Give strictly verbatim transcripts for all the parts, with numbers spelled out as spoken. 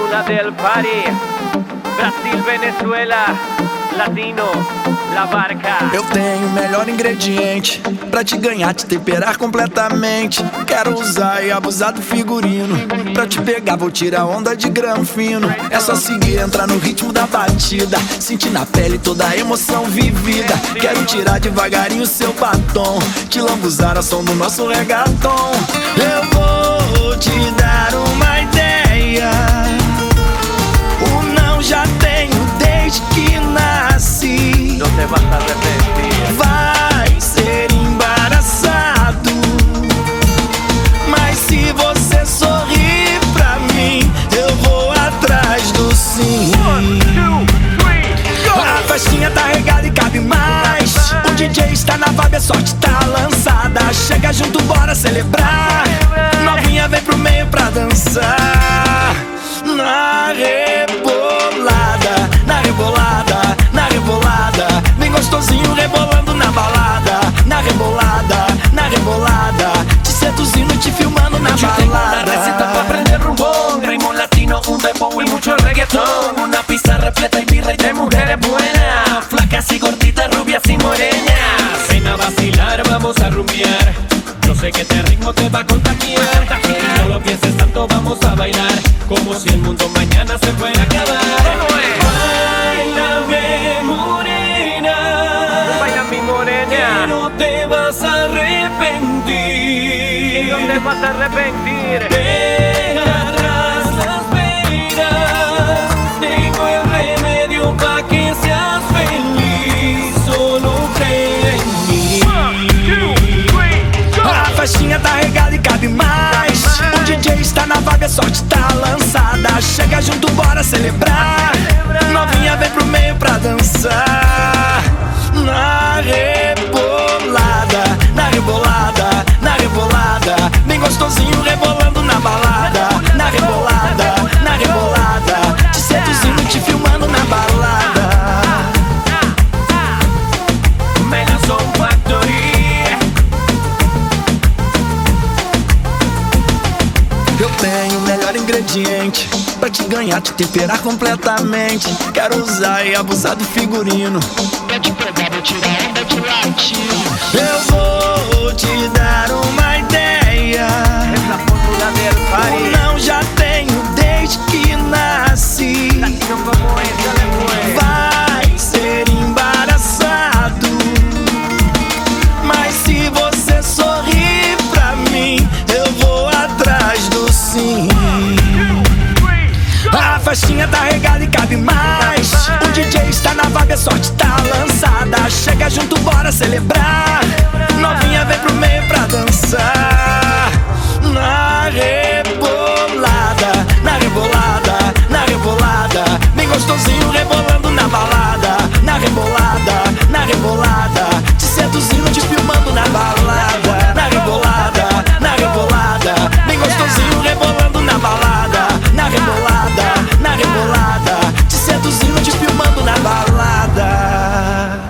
fórmula del party. Brasil, Venezuela, latino, la barca. Eu tenho o melhor ingrediente pra te ganhar, te temperar completamente. Quero usar e abusar do figurino. Pra te pegar vou tirar onda de grão fino. É só seguir, entrar no ritmo da batida, sentir na pele toda a emoção vivida. Quero tirar devagarinho seu batom, te lambuzar ao som do nosso reggaeton. Eu vou te dar uma ideia, o não já tenho desde que nasci. Não te vas a arrepentir. Vai ser embaraçado, mas se você sorrir pra mim, eu vou atrás do sim. One, two, three, go! A festinha tá regada e cabe mais. O D J está na vibe, a sorte tá lançada. Chega junto, bora celebrar. Novinha vem pro meio pra dançar. Na rebolada, na rebolada, na rebolada. Bem gostosinho rebolando na balada. Na rebolada, na rebolada. Te seduzindo, te filmando na balada. Tengo una receta para aprender rumbo, ritmo latino, un dembow y mucho reggaetón. Una pista repleta y birra y de mujeres buenas, flacas y gorditas, rubias y morenas. Ven a vacilar, vamos a rumbear. Yo sé que este ritmo te va a contagiar. Y no lo pienses tanto, vamos a bailar como si el mundo mañana se fuera a acabar. Báilame, morena, Vaya mi que morena, no te vas a arrepentir. no te vas a arrepentir. Deja atrás las penas, tengo el remedio pa' que seas feliz. Solo cree en mí. One, two, three, go! A festinha tá regada e cabe mais. O D J está na vibe, a sorte tá lançada. Chega junto, bora celebrar. Novinha vem pro meio pra dançar. Na rebolada, na rebolada, na rebolada. Bem gostosinho rebolando na balada. Na rebolada, na rebolada. Te seduzindo, te filmando na balada. Melazón Factory. Eu tenho o melhor ingrediente pra te ganhar, te temperar completamente. Quero usar e abusar do figurino. Pra te pegar, vou tirar onda de latino. Eu vou te dar uma ideia, Es la fórmula del o party. não já tenho desde que nasci. Latino como ella le fue. Vai ser embaraçado, mas se você sorrir pra mim, eu vou atrás do sim. A festinha tá regada e cabe mais. O D J está na vibe, a sorte tá lançada. Chega junto, bora celebrar. Novinha vem pro meio pra dançar. Na rebolada, na rebolada, na rebolada. Bem gostosinho rebolando na balada. Na rebolada, na rebolada. Te seduzindo, te filmando na balada. Na rebolada, na rebolada. Bem gostosinho rebolando na balada. Na rebolada, na rebolada. Te seduzindo, te filmando na balada.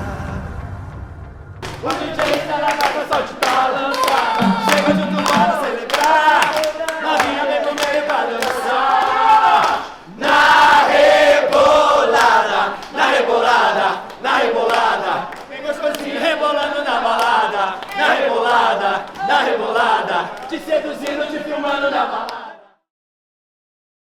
O D J está na casa, só te tá lançada. Chega junto, bora celebrar. Novinha vem pro meio pra dançar. Na rebolada, na rebolada, na rebolada. Vem gostosinho rebolando na balada. Na rebolada, na rebolada. Te seduzindo, te filmando na balada.